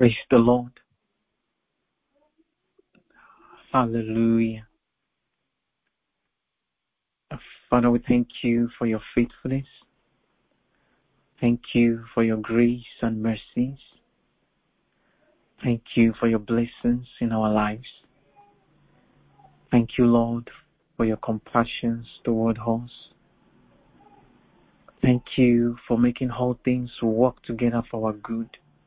Praise the Lord. Hallelujah. Father, we thank you for your faithfulness. Thank you for your grace and mercies. Thank you for your blessings in our lives. Thank you, Lord, for your compassions toward us. Thank you for making all things work together for our good.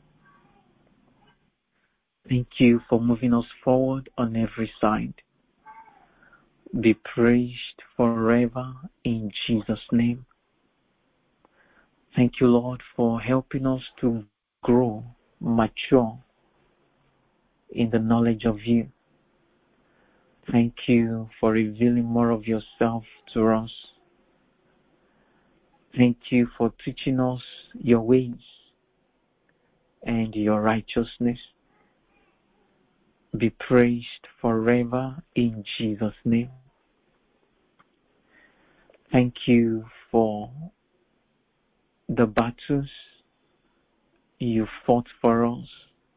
Thank you for moving us forward on every side. Be praised forever in Jesus' name. Thank you, Lord, for helping us to grow, mature in the knowledge of you. Thank you for revealing more of yourself to us. Thank you for teaching us your ways and your righteousness. Be praised forever in Jesus' name. Thank you for the battles you fought for us.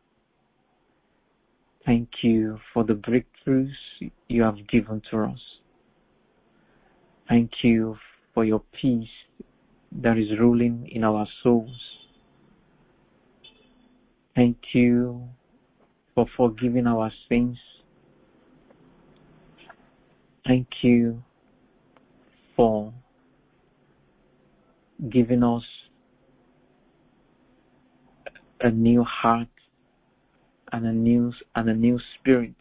Thank you for the breakthroughs you have given to us. Thank you for your peace that is ruling in our souls. Thank you for forgiving our sins. Thank you for giving us a new heart and a new spirit,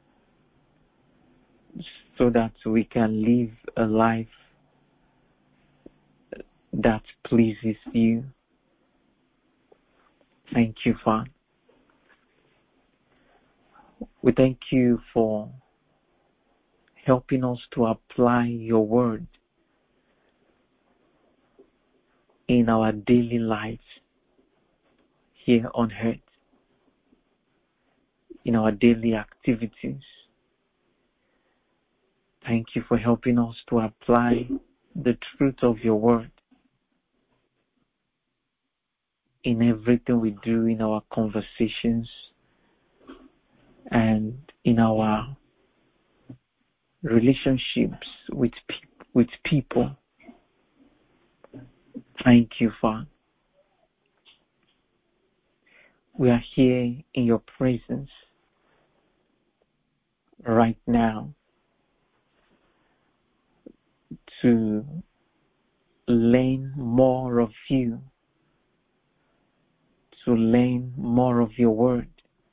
so that we can live a life that pleases you. Thank you, Father. We thank you for helping us to apply your word in our daily lives here on earth, in our daily activities. Thank you for helping us to apply the truth of your word in everything we do, in our conversations and in our relationships with people. Thank you, Father. We are here in your presence right now to learn more of you, to learn more of your word.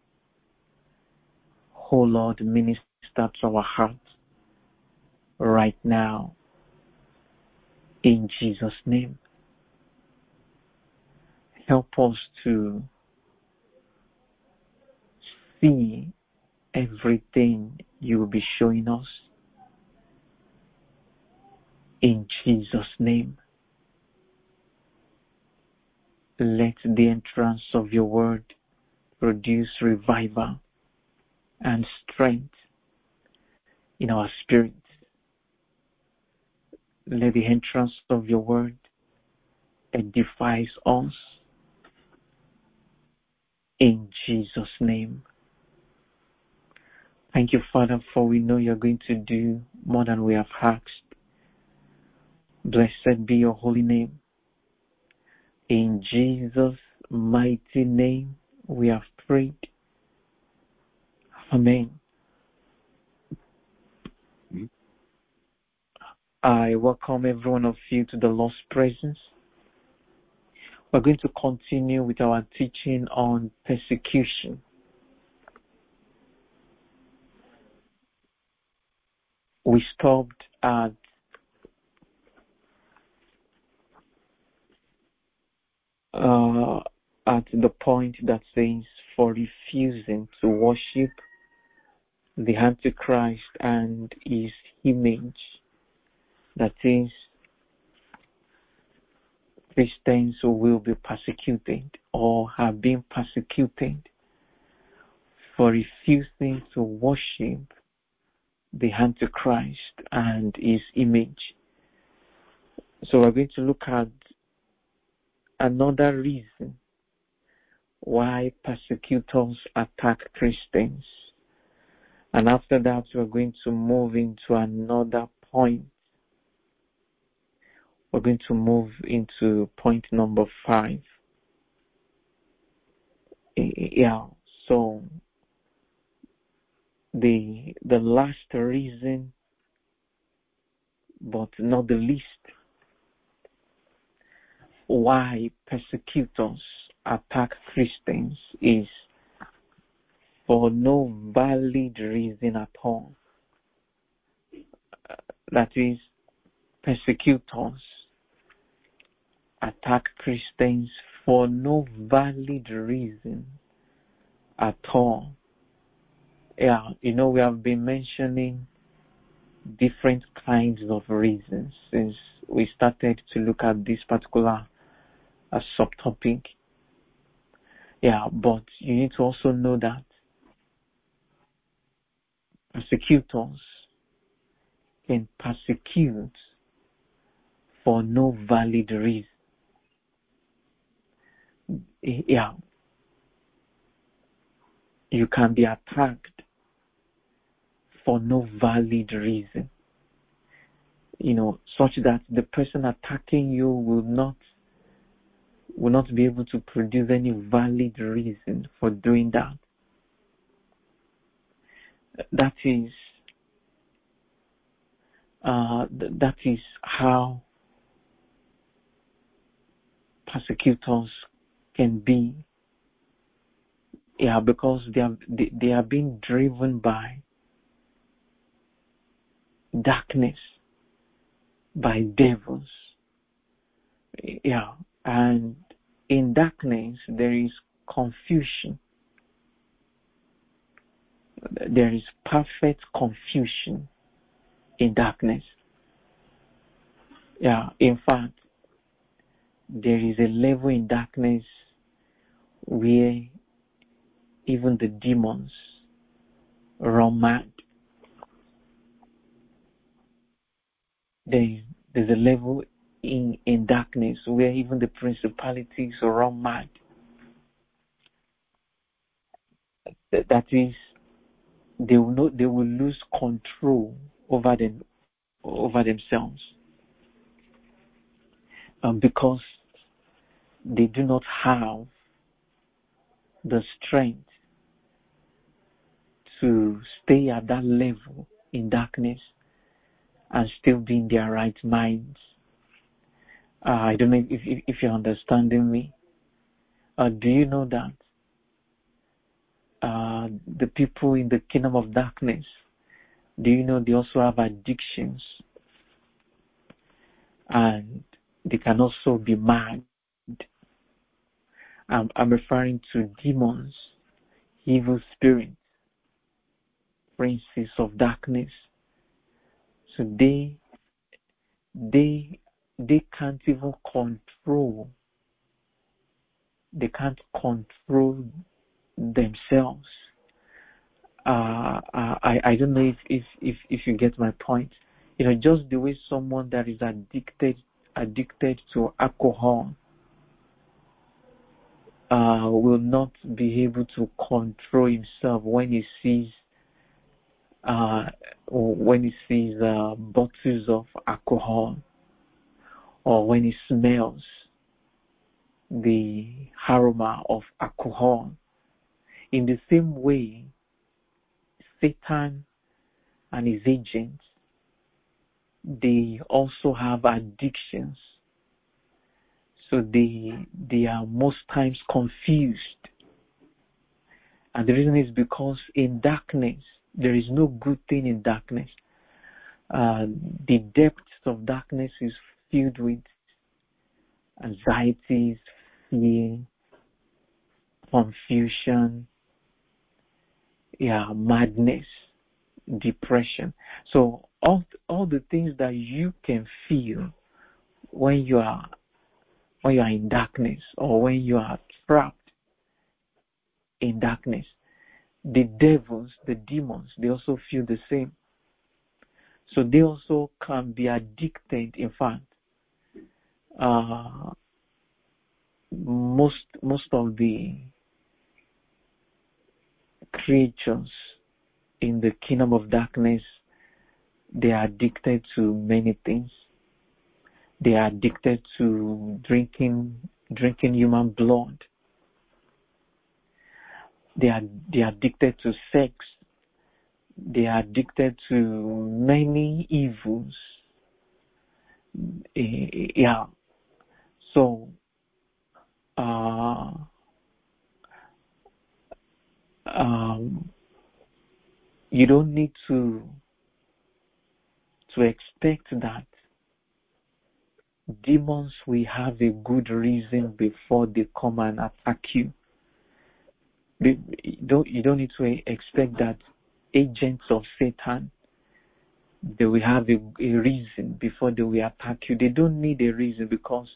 Oh Lord, minister to our hearts right now in Jesus' name. Help us to see everything you will be showing us in Jesus' name. Let the entrance of your word produce revival and strength in our spirits. Let the entrance of your word edify us in Jesus' name. Thank you, Father, for we know you're going to do more than we have asked. Blessed be your holy name. In Jesus' mighty name we have prayed. Amen. I welcome every one of you to the Lord's presence. We're going to continue with our teaching on persecution. We stopped at the point that says, for refusing to worship the Antichrist and his image. That is, Christians who will be persecuted or have been persecuted for refusing to worship the Antichrist and his image. So we're going to look at another reason why persecutors attack Christians. And after that, we're going to move into another point. We're going to move into point number 5. Yeah, so the last reason, but not the least, why persecutors attack Christians is for no valid reason at all. That is, persecutors attack Christians for no valid reason at all. Yeah, we have been mentioning different kinds of reasons since we started to look at this particular subtopic. Yeah, but you need to also know that persecutors can persecute for no valid reason. Yeah, you can be attacked for no valid reason. Such that the person attacking you will not be able to produce any valid reason for doing that. That is how persecutors can be. Yeah, because they are being driven by darkness, by devils. Yeah, and in darkness there is confusion. There is perfect confusion in darkness. Yeah, in fact, there is a level in darkness where even the demons run mad. There's a level in darkness where even the principalities run mad. That is, they will lose control over themselves, because they do not have the strength to stay at that level in darkness and still be in their right minds. I don't know if you're understanding me. Do you know that the people in the kingdom of darkness, do you know they also have addictions? And they can also be mad. I'm referring to demons, evil spirits, princes of darkness. So they can't even control. They can't control themselves. I don't know if you get my point. Just the way someone that is addicted to alcohol will not be able to control himself when he sees bottles of alcohol, or when he smells the aroma of alcohol. In the same way, Satan and his agents, they also have addictions. So they are most times confused. And the reason is because in darkness, there is no good thing in darkness. The depths of darkness is filled with anxieties, fear, confusion, madness, depression. So all the things that you can feel when you are in darkness, or when you are trapped in darkness, the devils, the demons, they also feel the same. So they also can be addicted. In fact, most of the creatures in the kingdom of darkness, they are addicted to many things. They are addicted to drinking human blood. They are addicted to sex. They are addicted to many evils. Yeah. So, you don't need to expect that demons will have a good reason before they come and attack you. You don't need to expect that agents of Satan, they will have a reason before they will attack you. They don't need a reason because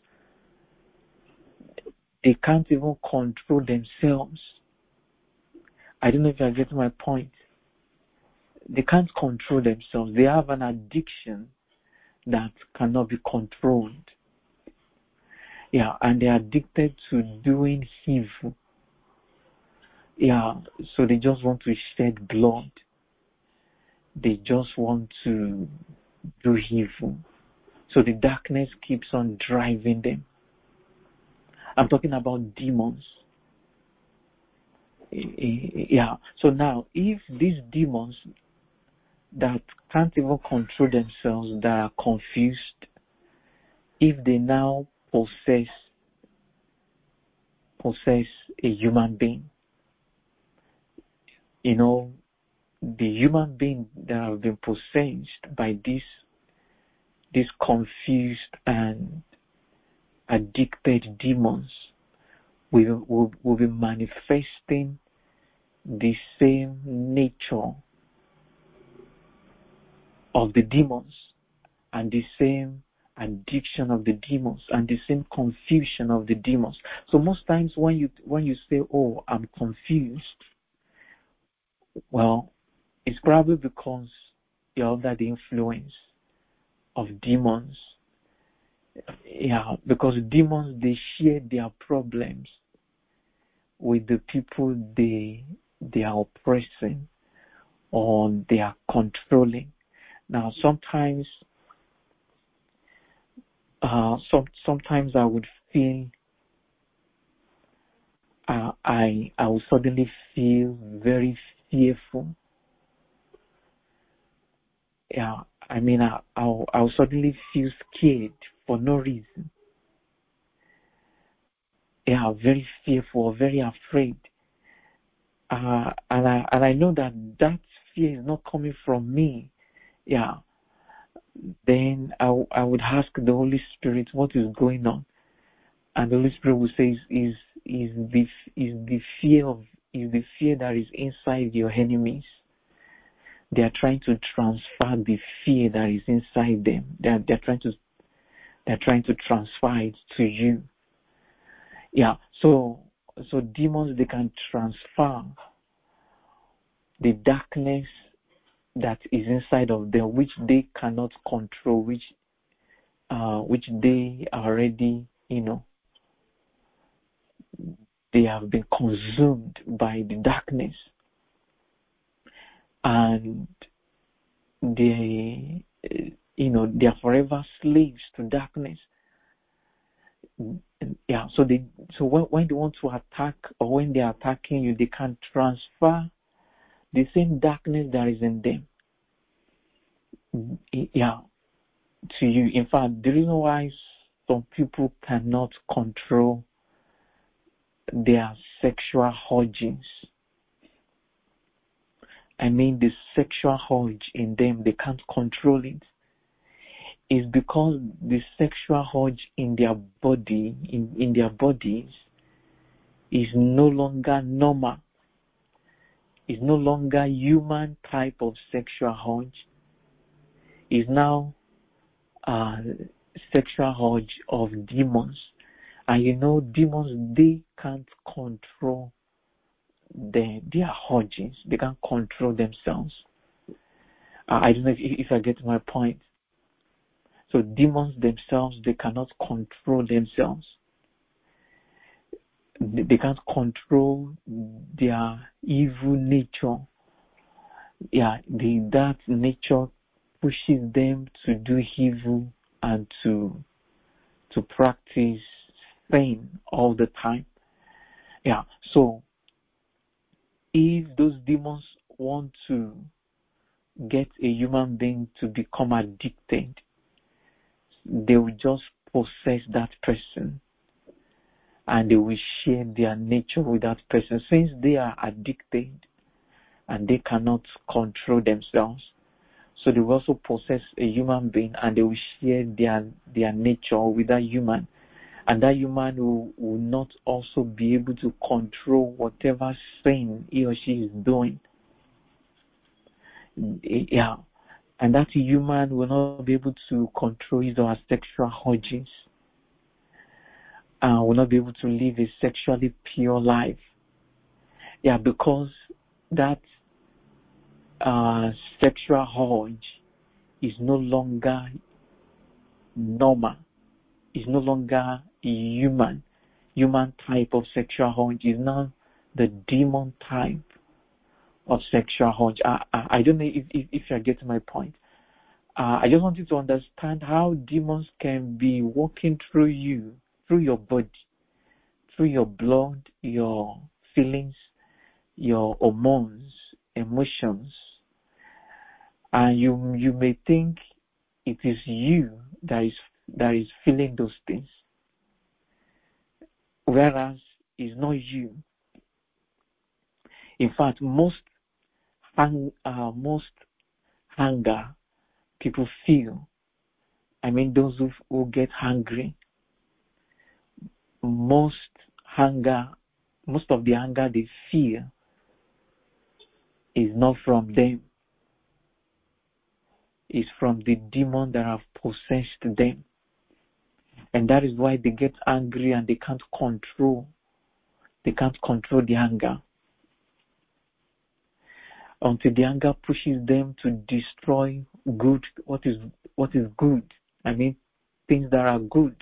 they can't even control themselves. I don't know if you're getting my point. They can't control themselves. They have an addiction that cannot be controlled. Yeah, and they're addicted to doing evil. Yeah, so they just want to shed blood. They just want to do evil. So the darkness keeps on driving them. I'm talking about demons. Yeah, so now if these demons that can't even control themselves, that are confused, if they now possess a human being, you know, the human being that have been possessed by these confused and addicted demons will be manifesting the same nature of the demons and the same addiction of the demons and the same confusion of the demons. So most times when you say, "Oh, I'm confused," well, it's probably because you're under the influence of demons. Yeah, because demons, they share their problems with the people they are oppressing or they are controlling. Now, sometimes I would feel I will suddenly feel very fearful. Yeah, I mean, I'll suddenly feel scared for no reason. Yeah, very fearful, very afraid. And I know that fear is not coming from me. Yeah. Then I would ask the Holy Spirit what is going on, and the Holy Spirit will say is the fear that is inside your enemies. They are trying to transfer the fear that is inside them. They're trying to transfer it to you. Yeah. So demons, they can transfer the darkness that is inside of them, which they cannot control, which they already, they have been consumed by the darkness, and they are forever slaves to darkness. Yeah, so when they want to attack, or when they are attacking you, they can transfer the same darkness that is in them, yeah, to you. In fact, the reason why some people cannot control their sexual urges, I mean the sexual urge in them, they can't control it, is because the sexual urge in their body, in their bodies, is no longer normal. Is no longer human type of sexual urge. Is now sexual urge of demons. And demons, they can't control their urges. They can't control themselves. I don't know if I get my point. So demons themselves, they cannot control themselves. They can't control their evil nature. That nature pushes them to do evil and to practice sin all the time. So if those demons want to get a human being to become addicted, they will just possess that person and they will share their nature with that person. Since they are addicted and they cannot control themselves, so they will also possess a human being and they will share their nature with that human. And that human will not also be able to control whatever sin he or she is doing. And that human will not be able to control his or her sexual urges. Will not be able to live a sexually pure life. Because that sexual urge is no longer normal. Is no longer human type of sexual urge. Is now the demon type of sexual urge. I don't know if you're getting my point. I just want you to understand how demons can be working through you, through your body, through your blood, your feelings, your hormones, emotions. And you may think it is you that is feeling those things, whereas it's not you. In fact, most hunger people feel, those who get hungry, most of the anger they feel is not from them. It's from the demon that have possessed them. And that is why they get angry and they can't control the anger. Until the anger pushes them to destroy what is good. Things that are good.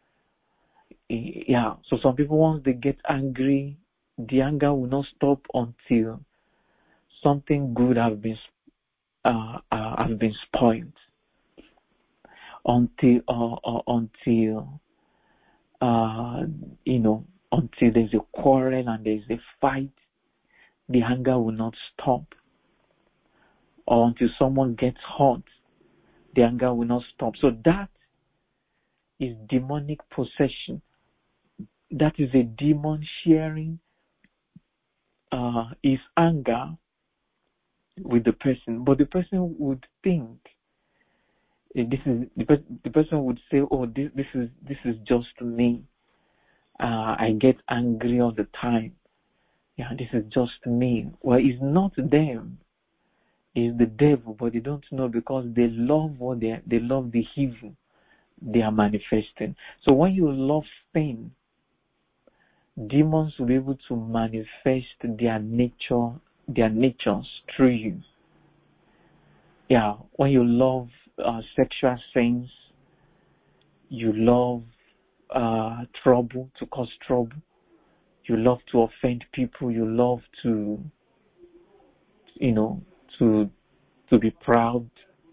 So some people, once they get angry, the anger will not stop until something good has been spoiled. Until there's a quarrel and there's a fight, the anger will not stop. Or until someone gets hurt, the anger will not stop. So that is demonic possession. That is a demon sharing his anger with the person. But the person would think, the person would say, "Oh, this is just me. I get angry all the time. This is just me." Well, it's not them. It's the devil, but they don't know because they love they love the evil they are manifesting. So when you love sin, demons will be able to manifest their natures through you. When you love sexual sins, you love trouble, to cause trouble. You love to offend people. You love to be proud.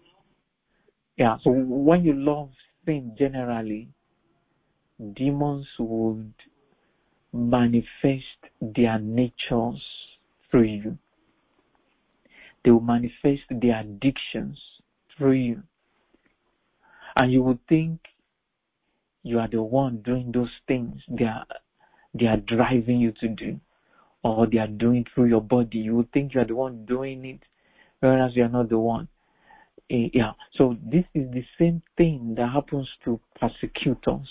So when you love sin generally, demons would manifest their natures through you. They will manifest their addictions through you. And you would think you are the one doing those things they are driving you to do, or they are doing through your body. You would think you are the one doing it, whereas you are not the one. So this is the same thing that happens to persecutors.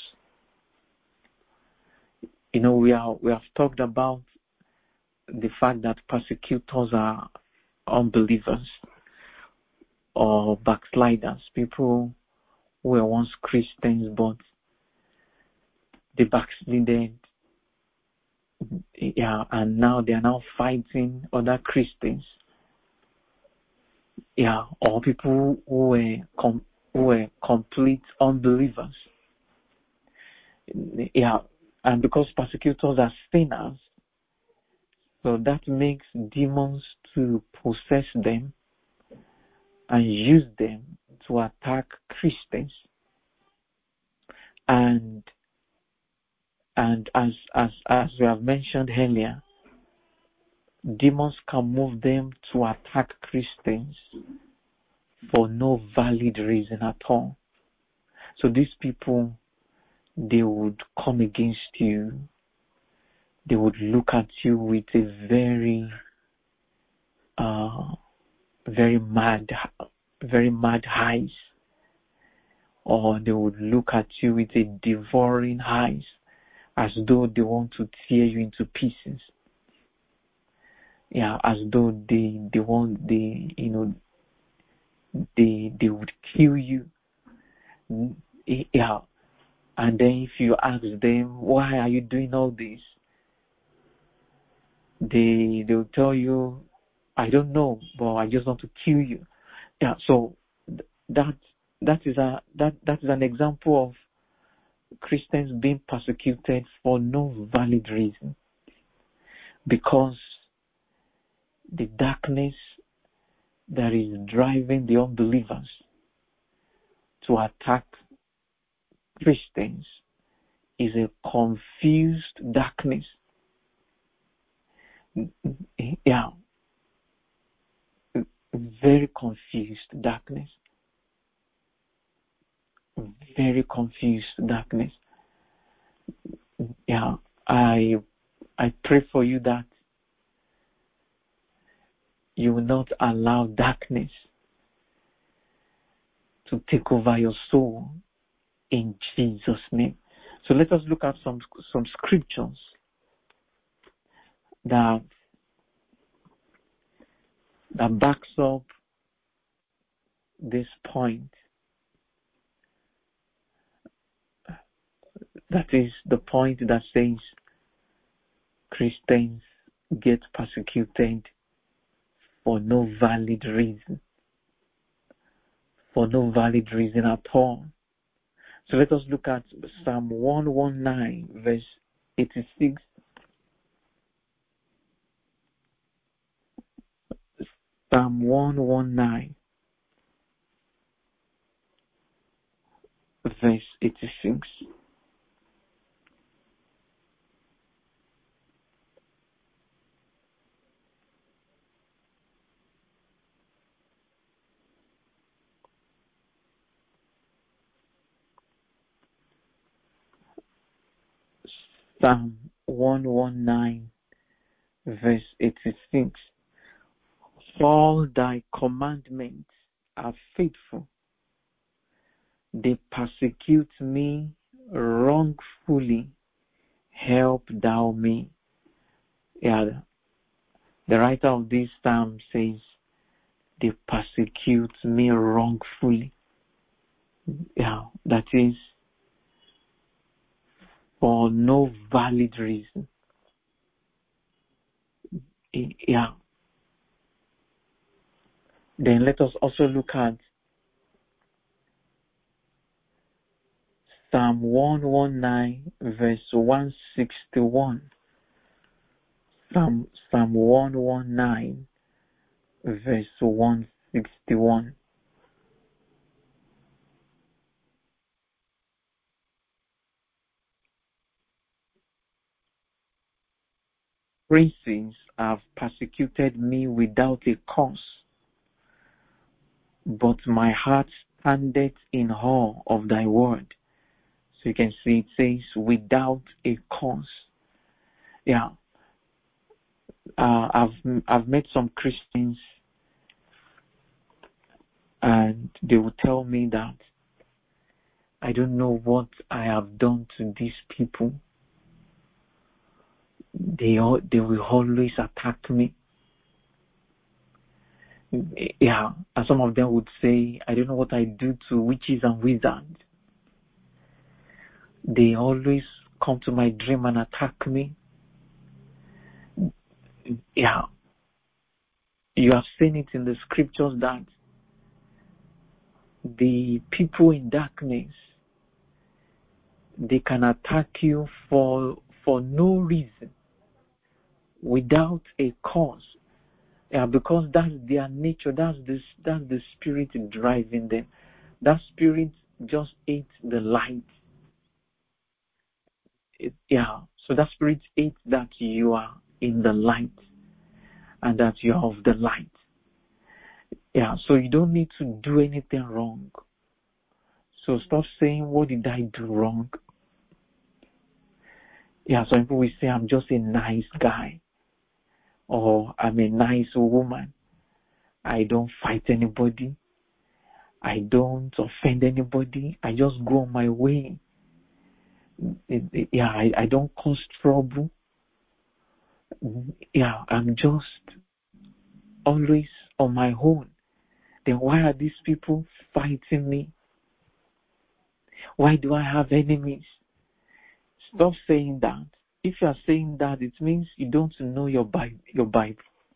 We have talked about the fact that persecutors are unbelievers or backsliders, people who were once Christians but they backslided, and now they are now fighting other Christians, or people who were complete unbelievers. And because persecutors are sinners, so that makes demons to possess them and use them to attack Christians. And as we have mentioned earlier, demons can move them to attack Christians for no valid reason at all. So these people, they would come against you. They would look at you with a very mad eyes, or they would look at you with a devouring eyes, as though they want to tear you into pieces. Yeah, as though they would kill you. Yeah, and then if you ask them, why are you doing all this? They'll tell you, I don't know, but I just want to kill you. Yeah, so that is an example of Christians being persecuted for no valid reason, because the darkness that is driving the unbelievers to attack Christians is a confused darkness. Yeah, very confused darkness. Very confused darkness. Yeah, I pray for you that you will not allow darkness to take over your soul in Jesus' name. So let us look at some scriptures that backs up this point. That is the point that says Christians get persecuted for no valid reason. For no valid reason at all. So let us look at Psalm 119, verse 86. Psalm 119, verse 86. Psalm 119, verse 86. All thy commandments are faithful. They persecute me wrongfully. Help thou me. Yeah, the writer of this psalm says, they persecute me wrongfully. Yeah, that is for no valid reason. Yeah. Then let us also look at Psalm 119, verse 161. Psalm 119, verse 161. Princes have persecuted me without a cause, but my heart standeth in awe of thy word. So you can see it says without a cause. Yeah. I've met some Christians, and they will tell me that I don't know what I have done to these people. They will always attack me. Yeah, and some of them would say, I don't know what I do to witches and wizards. They always come to my dream and attack me. Yeah, you have seen it in the scriptures that the people in darkness, they can attack you for no reason, without a cause. Yeah, because that's their nature. That's the spirit driving them. That spirit just hates the light. So that spirit hates that you are in the light and that you are of the light. Yeah, so you don't need to do anything wrong. So stop saying, what did I do wrong? Yeah, some people will say, I'm just a nice guy, or I'm a nice woman. I don't fight anybody. I don't offend anybody. I just go on my way. I don't cause trouble. Yeah, I'm just always on my own. Then why are these people fighting me? Why do I have enemies? Stop saying that. If you are saying that, it means you don't know your Bible.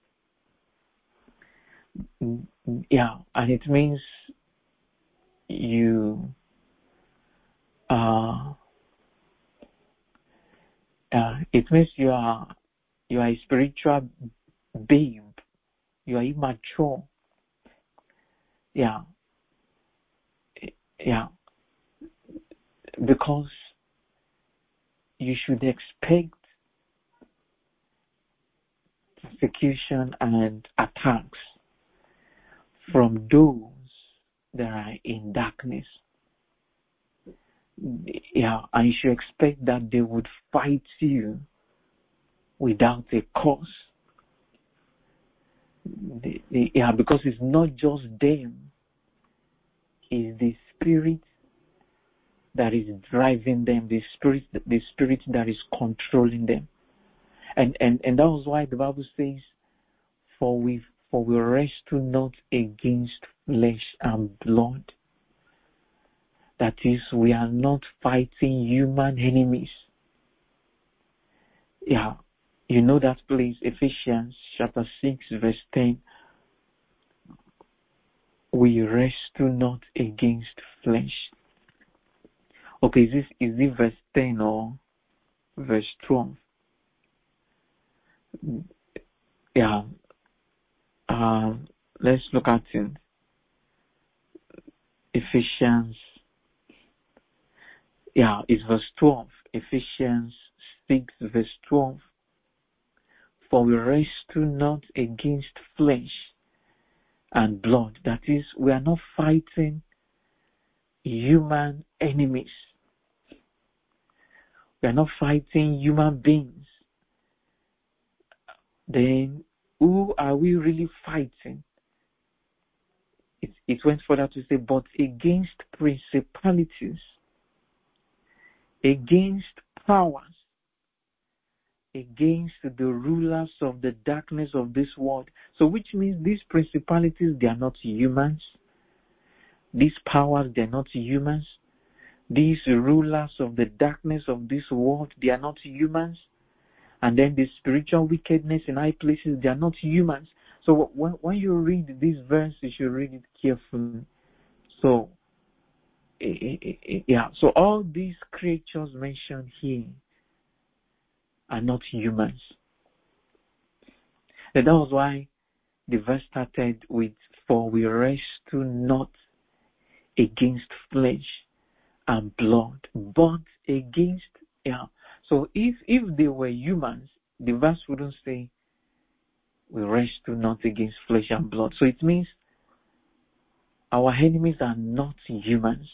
Yeah, and it means you it means you are a spiritual babe. You are immature. Yeah. Because you should expect persecution and attacks from those that are in darkness. Yeah, and you should expect that they would fight you without a cause. Because it's not just them, it's the spirit that is driving them, the spirit that is controlling them. And that was why the Bible says, for we wrestle not against flesh and blood. That is, we are not fighting human enemies. Yeah, you know that place, Ephesians chapter 6 verse 10. We wrestle not against flesh. Okay, is it verse 10 or verse 12? Yeah. Let's look at it. Ephesians. Yeah, it's verse 12. Ephesians 6 verse 12. For we wrestle not against flesh and blood. That is, we are not fighting human enemies. We are not fighting human beings. Then who are we really fighting? It went further to say, but against principalities, against powers, against the rulers of the darkness of this world. So which means these principalities, they are not humans. These powers, they are not humans. These rulers of the darkness of this world, they are not humans. And then the spiritual wickedness in high places, they are not humans. So when you read this verse, you should read it carefully. So, so all these creatures mentioned here are not humans. And that was why the verse started with, for we wrestle not against flesh and blood, but against, So if they were humans, the verse wouldn't say, we wrestle not against flesh and blood. So it means our enemies are not humans.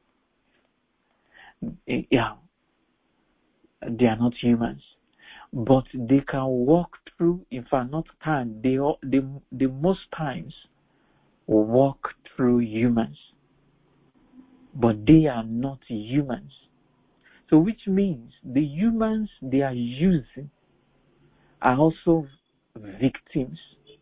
They are not humans. But they can walk through, in fact, not can, they most times walk through humans. But they are not humans. So which means the humans they are using are also victims.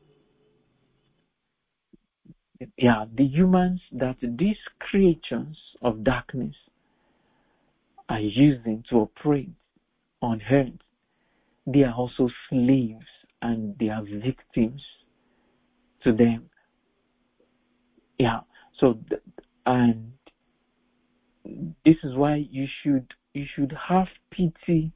The humans that these creatures of darkness are using to operate on earth, they are also slaves and they are victims to them. And this is why you should have pity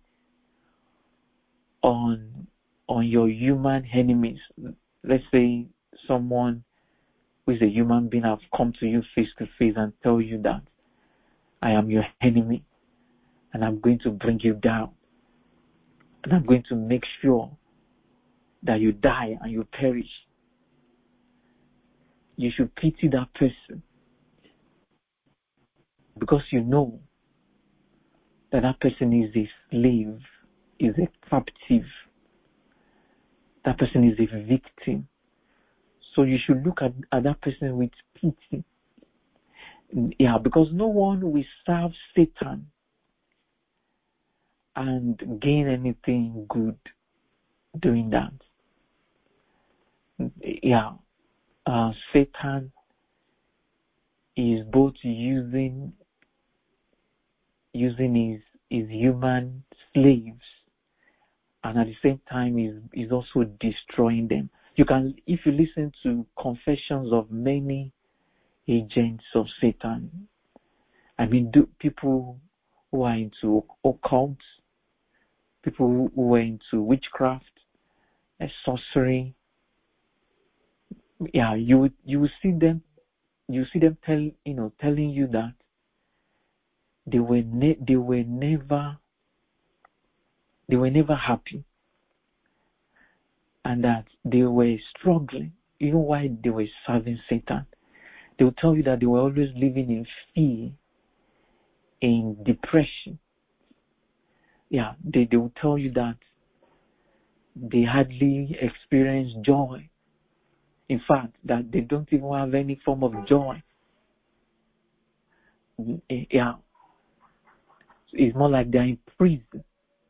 on your human enemies. Let's say someone who is a human being have come to you face to face and tell you that I am your enemy and I'm going to bring you down and I'm going to make sure that you die and you perish. You should pity that person because you know that that person is a slave, is a captive. That person is a victim. So you should look at that person with pity. Yeah, because no one will serve Satan and gain anything good doing that. Yeah, Satan is both using his human slaves, and at the same time is also destroying them. You can, if you listen to confessions of many agents of Satan, I mean, people who are into occult, people who are into witchcraft, sorcery. Yeah, you will see them. You see them telling you that they were never happy, and that they were struggling even while they were serving Satan. They will tell you that they were always living in fear, in depression. Yeah, they will tell you that they hardly experience joy. In fact, that they don't even have any form of joy. Yeah, it's more like they're in prison.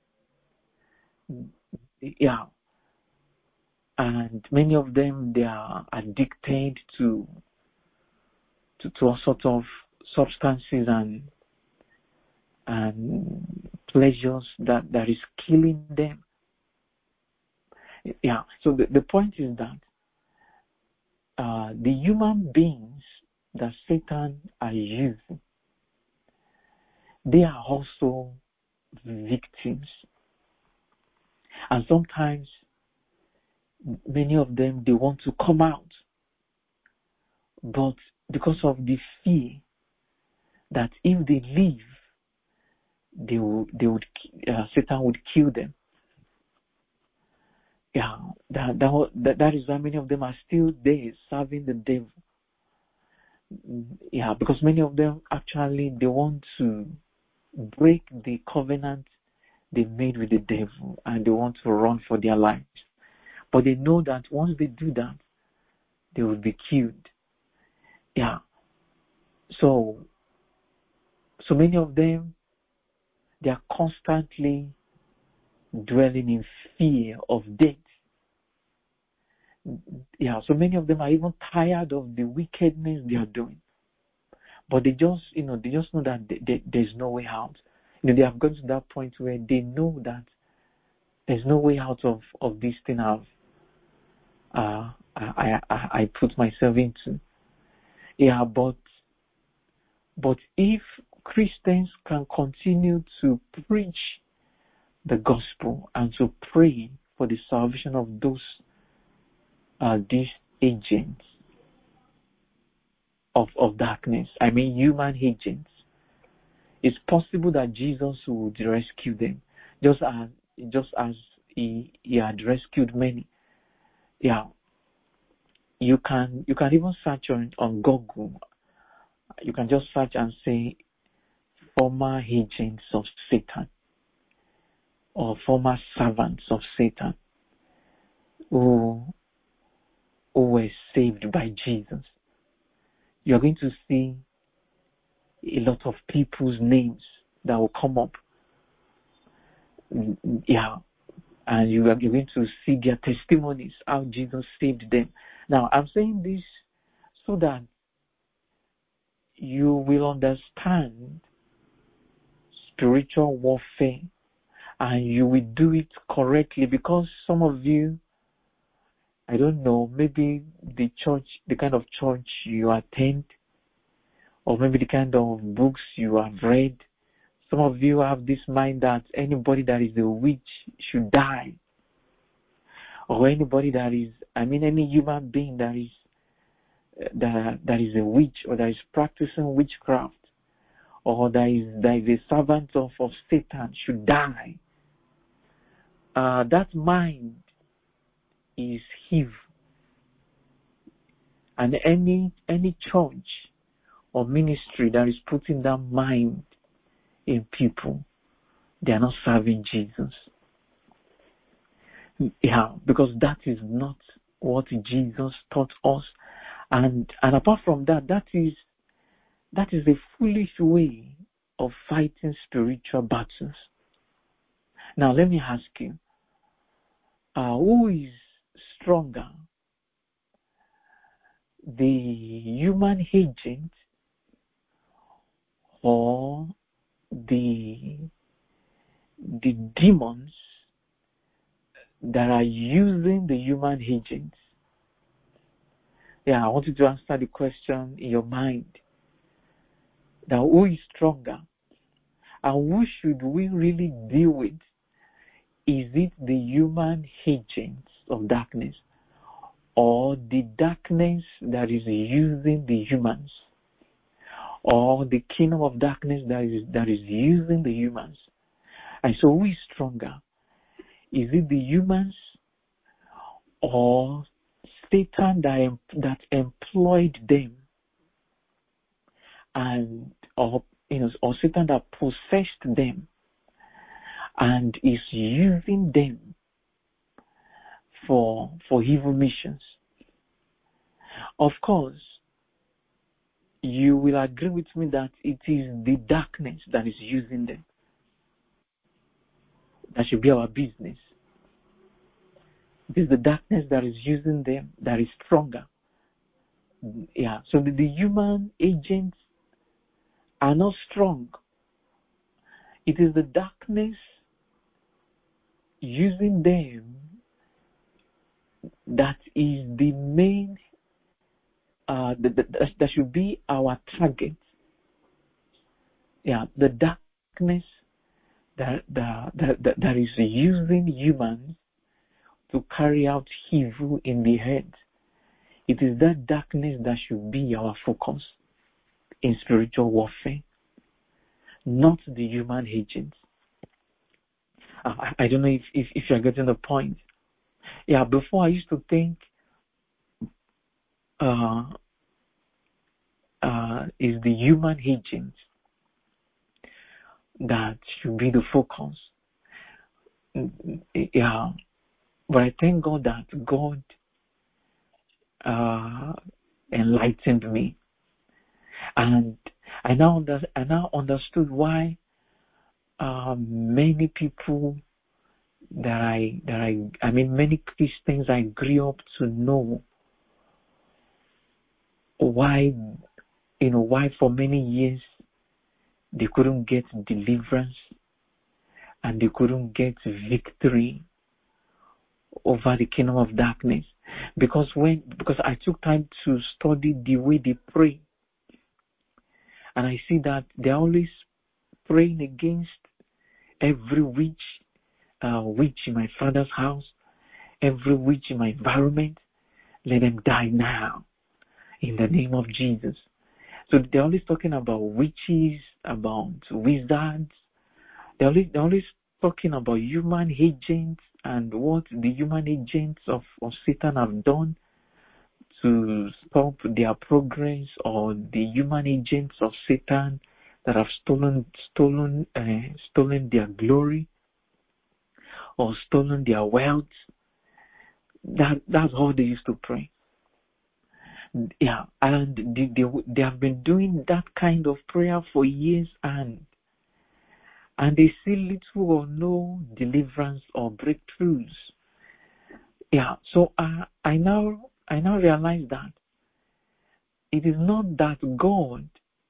Yeah, and many of them, they are addicted to all sorts of substances and pleasures that is killing them. Yeah, so the point is that the human beings that Satan are using, they are also victims. And sometimes many of them, they want to come out, but because of the fear that if they leave, Satan would kill them. Yeah, that is why many of them are still there serving the devil. Yeah, because many of them actually, they want to break the covenant they made with the devil and they want to run for their lives. But they know that once they do that, they will be killed. Yeah. So many of them, they are constantly dwelling in fear of death. Yeah, so many of them are even tired of the wickedness they are doing. But they just know that there's no way out. They have gotten to that point where they know that there's no way out of this thing I put myself into. Yeah, but if Christians can continue to preach the gospel and to pray for the salvation of these agents of darkness, I mean human agents, it's possible that Jesus would rescue them, just as he had rescued many. Yeah, you can even search on Google. You can just search and say former agents of Satan or former servants of Satan who were saved by Jesus. You're going to see a lot of people's names that will come up. Yeah. And you're going to see their testimonies, how Jesus saved them. Now, I'm saying this so that you will understand spiritual warfare and you will do it correctly, because some of you, I don't know, maybe the kind of church you attend, or maybe the kind of books you have read, Some of you have this mind that anybody that is a witch should die. Or anybody that is, any human being that is a witch or that is practicing witchcraft or that is a servant of Satan should die. That mind is evil. And any church or ministry that is putting that mind in people, they are not serving Jesus. Yeah, because that is not what Jesus taught us. And apart from that, that is a foolish way of fighting spiritual battles. Now let me ask you, who is stronger? The human agent or the demons that are using the human agents? Yeah, I want you to answer the question in your mind. Now, who is stronger? And who should we really deal with? Is it the human agents of darkness or the darkness that is using the humans? Or the kingdom of darkness that is using the humans? And so who is stronger? Is it the humans or Satan that employed them, or Satan that possessed them and is using them for evil missions? Of course, you will agree with me that it is the darkness that is using them. That should be our business. It is the darkness that is using them that is stronger. Yeah, so the human agents are not strong. It is the darkness using them that is the main, that should be our target. Yeah, the darkness that is using humans to carry out evil in the head. It is that darkness that should be our focus in spiritual warfare, not the human agents. I don't know if you're getting the point. Yeah, before I used to think is the human agents that should be the focus. Yeah, but I thank God that God enlightened me, and I now understood why many people many Christians I grew up to know why for many years they couldn't get deliverance and they couldn't get victory over the kingdom of darkness, because I took time to study the way they pray, and I see that they're always praying against every witch in my father's house, every witch in my environment. Let them die now in the name of Jesus. So they're always talking about witches, about wizards. They're always talking about human agents and what the human agents of Satan have done to stop their progress, or the human agents of Satan that have stolen their glory or stolen their wealth. That's how they used to pray. Yeah, and they have been doing that kind of prayer for years, and they see little or no deliverance or breakthroughs. Yeah, so I now realize that it is not that God,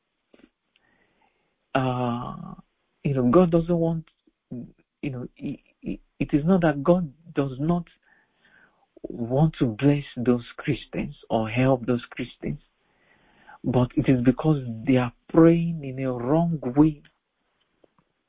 God doesn't want, it is not that God does not want to bless those Christians or help those Christians, but it is because they are praying in a wrong way.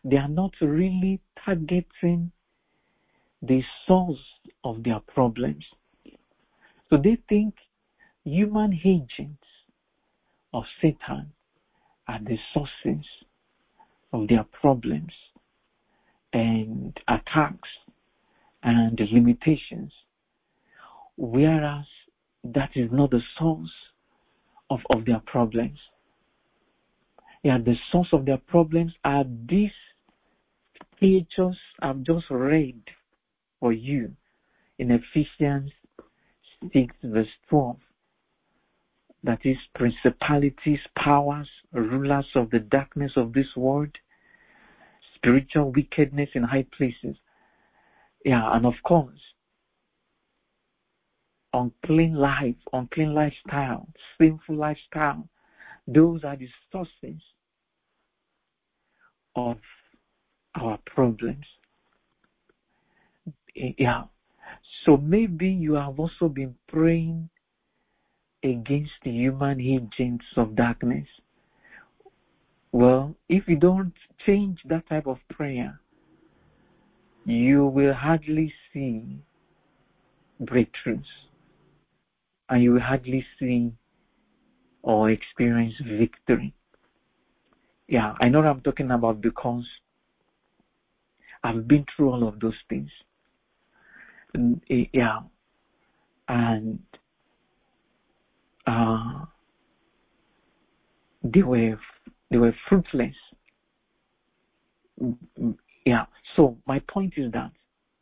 they are not really targeting the source of their problems. So they think human agents of Satan are the sources of their problems and attacks and limitations, whereas that is not the source of their problems. Yeah, the source of their problems are these creatures I've just read for you in Ephesians 6 verse 12. That is principalities, powers, rulers of the darkness of this world, spiritual wickedness in high places. Yeah, and of course, unclean life, unclean lifestyle, sinful lifestyle. Those are the sources of our problems. Yeah. So maybe you have also been praying against the human agents of darkness. Well, if you don't change that type of prayer, you will hardly see breakthroughs, and you will hardly see or experience victory. Yeah, I know what I'm talking about because I've been through all of those things. Yeah, and they were fruitless. Yeah. So my point is that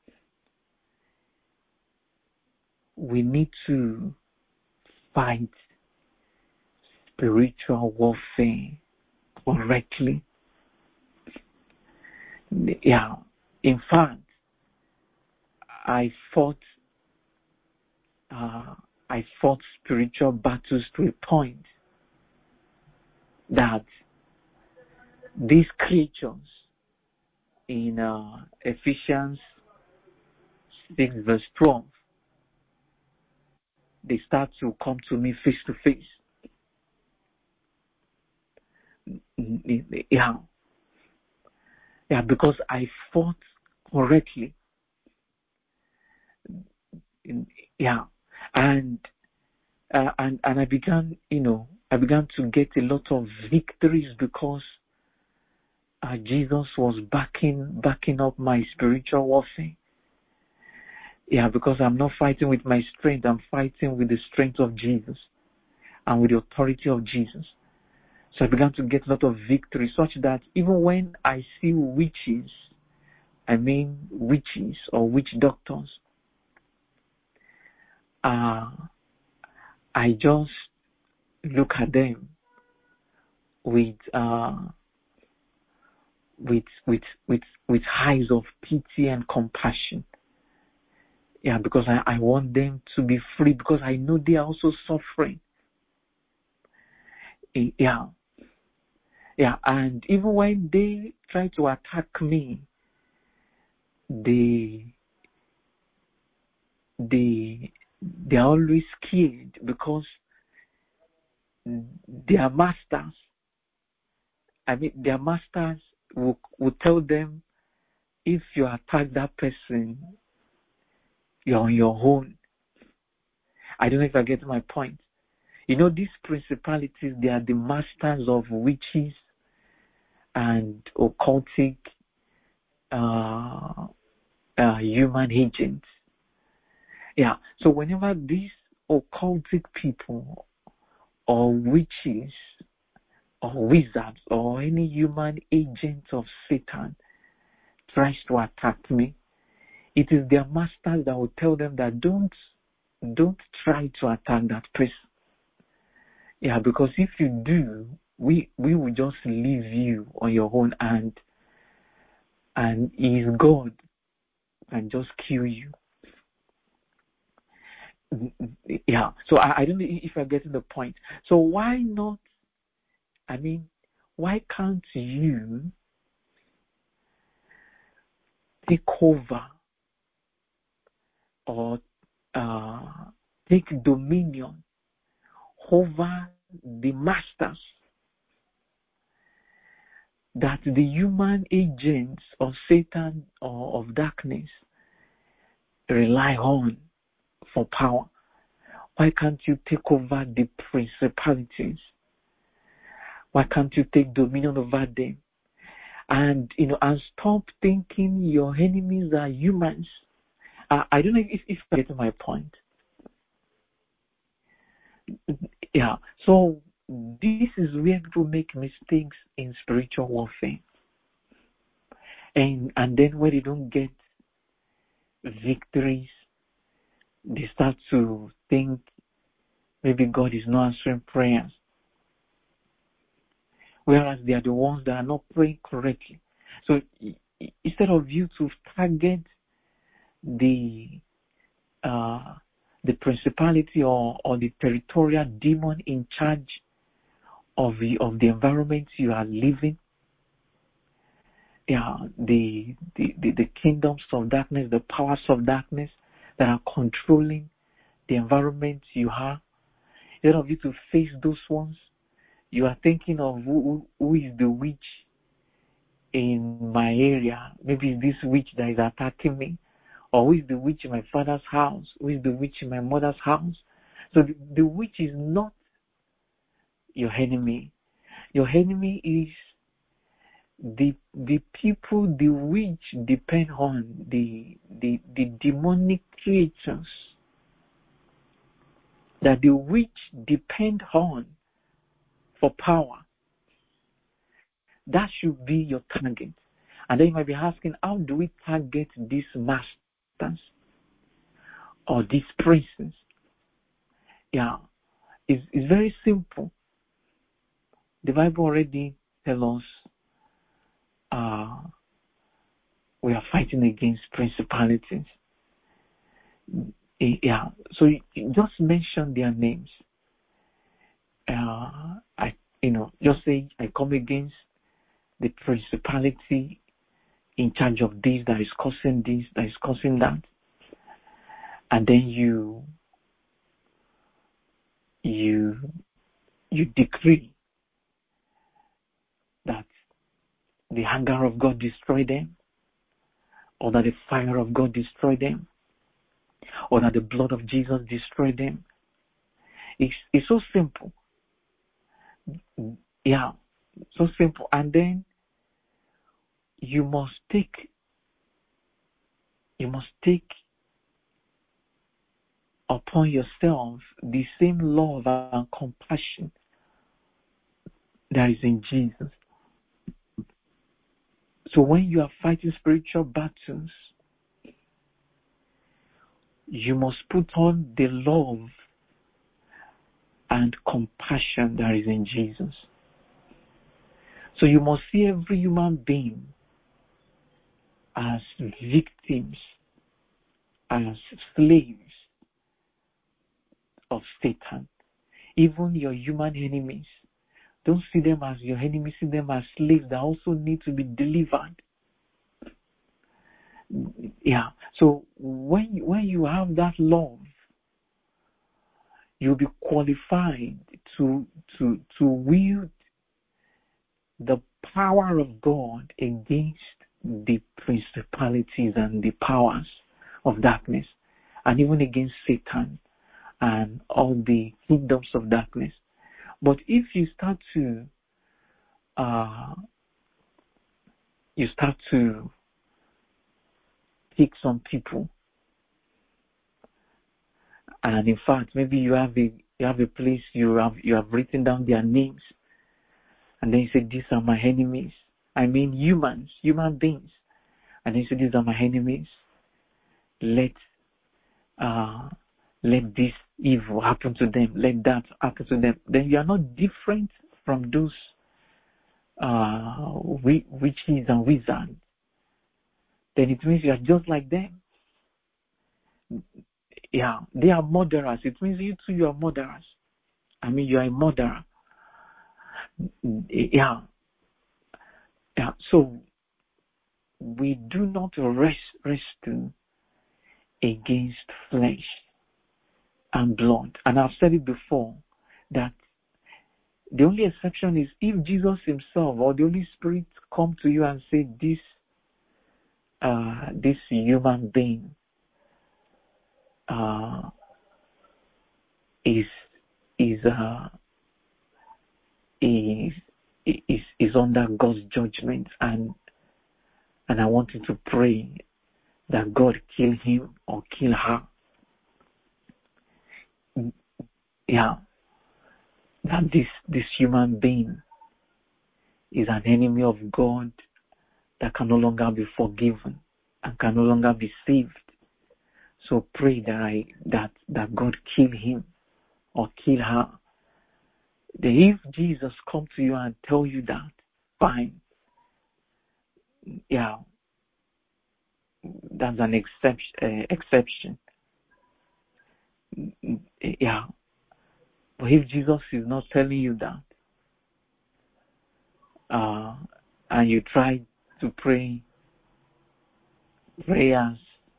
we need to fight spiritual warfare correctly. Yeah. In fact, I fought spiritual battles to a point that these creatures in Ephesians 6 verse 12, they start to come to me face to face. Yeah. Yeah, because I fought correctly. Yeah. And I began, I began to get a lot of victories because Jesus was backing up my spiritual warfare. Yeah, because I'm not fighting with my strength, I'm fighting with the strength of Jesus and with the authority of Jesus. So I began to get a lot of victory, such that even when I see witches or witch doctors, I just look at them with eyes of pity and compassion. Yeah, because I want them to be free, because I know they are also suffering. Yeah. Yeah, and even when they try to attack me, they're always scared, because their masters will tell them, if you attack that person, you're on your own. I don't know if I get my point. These principalities, they are the masters of witches and occultic human agents. Yeah. So whenever these occultic people or witches or wizards or any human agent of Satan tries to attack me, it is their masters that will tell them that don't try to attack that person. Yeah, because if you do, we will just leave you on your own, and his God can just kill you. Yeah, so I don't know if I'm getting the point. So why not? Why can't you take over or take dominion over the masters that the human agents of Satan or of darkness rely on for power? Why can't you take over the principalities? Why can't you take dominion over them? And stop thinking your enemies are humans. I don't know if you get my point. Yeah. So this is where people make mistakes in spiritual warfare. And then when they don't get victories, they start to think maybe God is not answering prayers. Whereas they are the ones that are not praying correctly. So instead of you to target the principality or the territorial demon in charge of the environment you are living, the kingdoms of darkness, the powers of darkness that are controlling the environment you are, instead of you to face those ones, you are thinking of who is the witch in my area. Maybe it's this witch that is attacking me. Or who is the witch in my father's house? Who is the witch in my mother's house? So the witch is not your enemy. Your enemy is the people the witch depend on, the demonic creatures that the witch depend on for power. That should be your target. And then you might be asking, how do we target these masters or these princes? It's very simple. The Bible already tells us we are fighting against principalities. So you just mention their names. Just say, I come against the principality in charge of this, that is causing this, that is causing that. And then you decree that the anger of God destroy them, or that the fire of God destroy them, or that the blood of Jesus destroy them. It's so simple. So simple. And then you must take upon yourself the same love and compassion that is in Jesus. So when you are fighting spiritual battles, you must put on the love and compassion that is in Jesus. So you must see every human being as victims, as slaves of Satan. Even your human enemies, don't see them as your enemies, see them as slaves that also need to be delivered. So when you have that love, you'll be qualified to wield the power of God against the principalities and the powers of darkness, and even against Satan and all the kingdoms of darkness. But if you start to pick some people, and in fact maybe you have a place, you have written down their names, and then you say, these are my enemies. I mean human beings. And then you say, these are my enemies. Let this evil happen to them. Let that happen to them. Then you are not different from those witches and wizards. Then it means you are just like them. They are murderers. It means you too, you are murderers. I mean, you are a murderer. So we do not wrestle against flesh and blood. And I've said it before that The only exception is if Jesus himself or the Holy Spirit come to you and say, this human being is under God's judgment, and I want you to pray that God kill him or kill her. Yeah, that this human being is an enemy of God that can no longer be forgiven and can no longer be saved. So pray that God kill him or kill her. If Jesus come to you and tell you that, fine. Yeah, that's an exception. Yeah. But if Jesus is not telling you that, and you try to pray prayers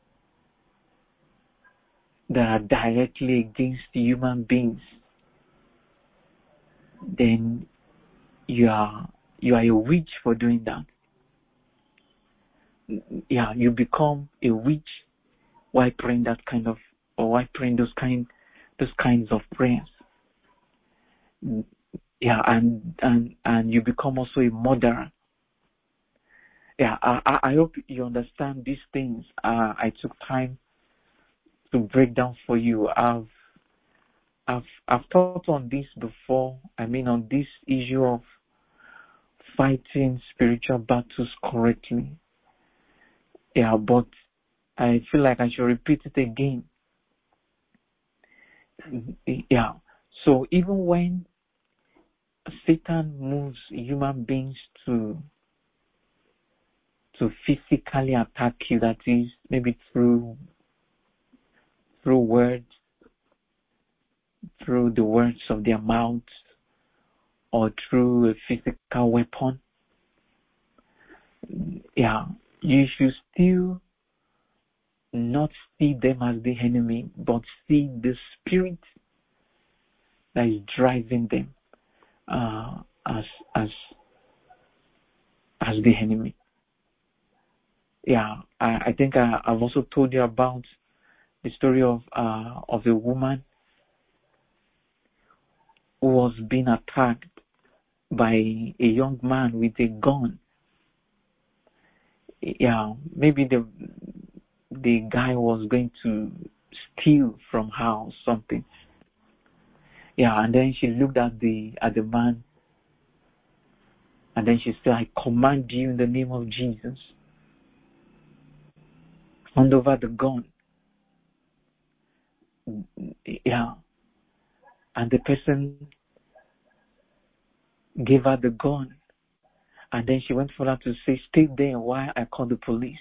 that are directly against human beings, then you are a witch for doing that. Yeah, you become a witch while praying that kind of, or while praying those kinds of prayers. Yeah, and you become also a murderer. Yeah, I hope you understand these things. I took time to break down for you. I've thought on this before. I mean, on this issue of fighting spiritual battles correctly. Yeah, but I feel like I should repeat it again. Yeah. So even when Satan moves human beings to physically attack you, that is maybe through words, through the words of their mouths, or through a physical weapon, yeah, you should still not see them as the enemy, but see the spirit that is driving them as the enemy. Yeah, I think I've also told you about the story of a woman who was being attacked by a young man with a gun. Yeah, maybe the guy was going to steal from her or something. Yeah, and then she looked at the man, and then she said, "I command you in the name of Jesus, hand over the gun." Yeah, and the person gave her the gun, and then she went further to say, "Stay there while I call the police."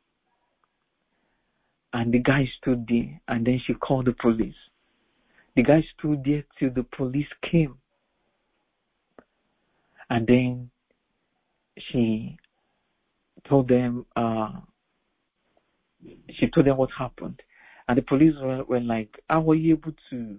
And the guy stood there, and then she called the police. The guy stood there till the police came, and then she told them what happened. And the police were like, "How were you able to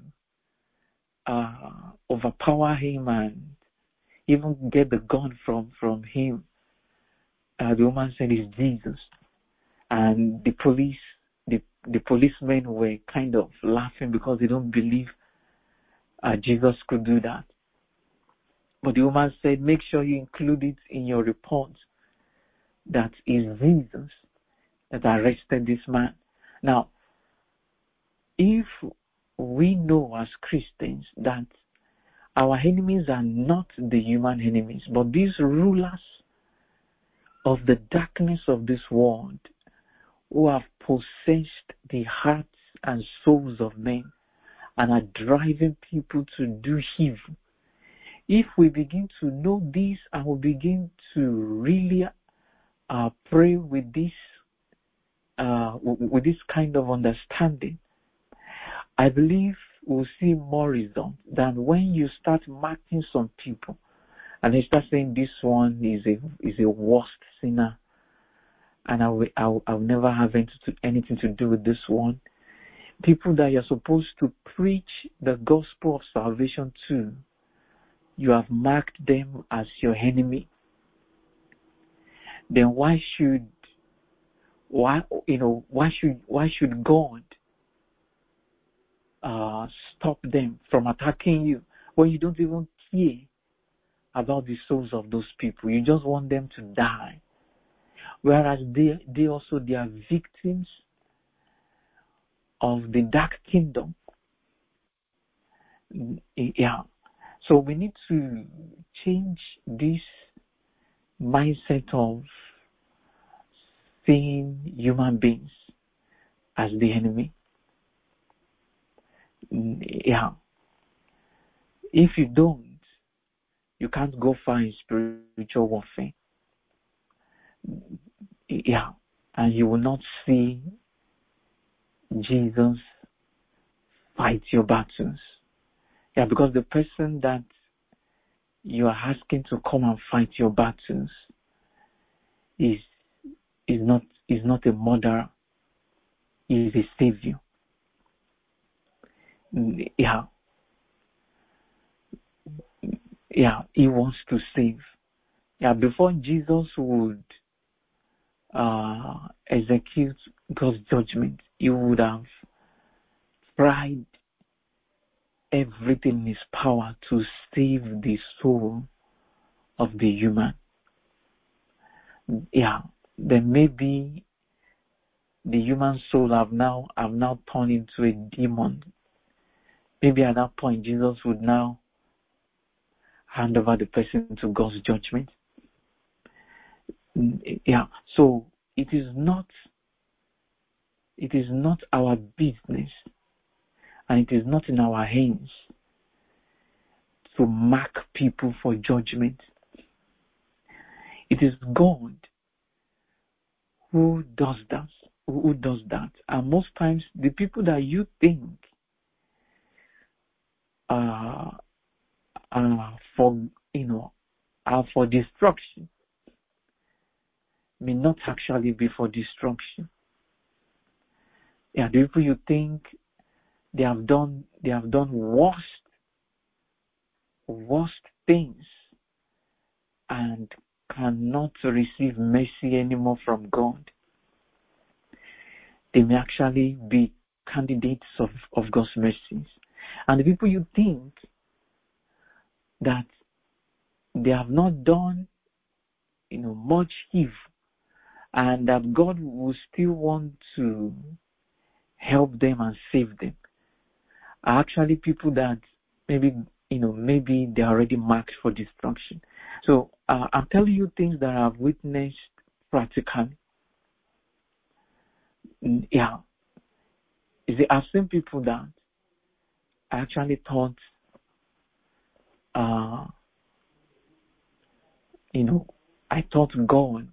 overpower him and even get the gun from him?" The woman said, "It's Jesus." And the policemen were kind of laughing because they don't believe Jesus could do that. But the woman said, "Make sure you include it in your report that it's Jesus that arrested this man." Now, if we know as Christians that our enemies are not the human enemies, but these rulers of the darkness of this world who have possessed the hearts and souls of men and are driving people to do evil, if we begin to know this and we begin to really pray with this kind of understanding, I believe we'll see more results than when you start marking some people and they start saying this one is a worst sinner, and I'll never have anything to do with this one. People that you're supposed to preach the gospel of salvation to, you have marked them as your enemy, then why should God stop them from attacking you when you don't even care about the souls of those people? You just want them to die, whereas they are victims of the dark kingdom. Yeah. So we need to change this mindset of seeing human beings as the enemy. Yeah. If you don't, you can't go far in spiritual warfare. Yeah. And you will not see Jesus fight your battles. Yeah, because the person that you are asking to come and fight your battles is not a murderer. He is a savior. Yeah. Yeah, he wants to save. Yeah, before Jesus would execute God's judgment, he would have tried everything in his power to save the soul of the human. Yeah, then maybe the human soul have now turned into a demon. Maybe at that point Jesus would now hand over the person to God's judgment. Yeah, so it is not our business, and it is not in our hands to mark people for judgment. It is God who does that. And most times the people that you think are for destruction may not actually be for destruction. Yeah, the people you think they have done worst things and cannot receive mercy anymore from God. They may actually be candidates of God's mercies. And the people you think that they have not done much evil, and that God will still want to help them and save them, are actually people that maybe they are already marked for destruction. So I'm telling you things that I've witnessed practically. Yeah, I've seen people that I actually thought, I thought God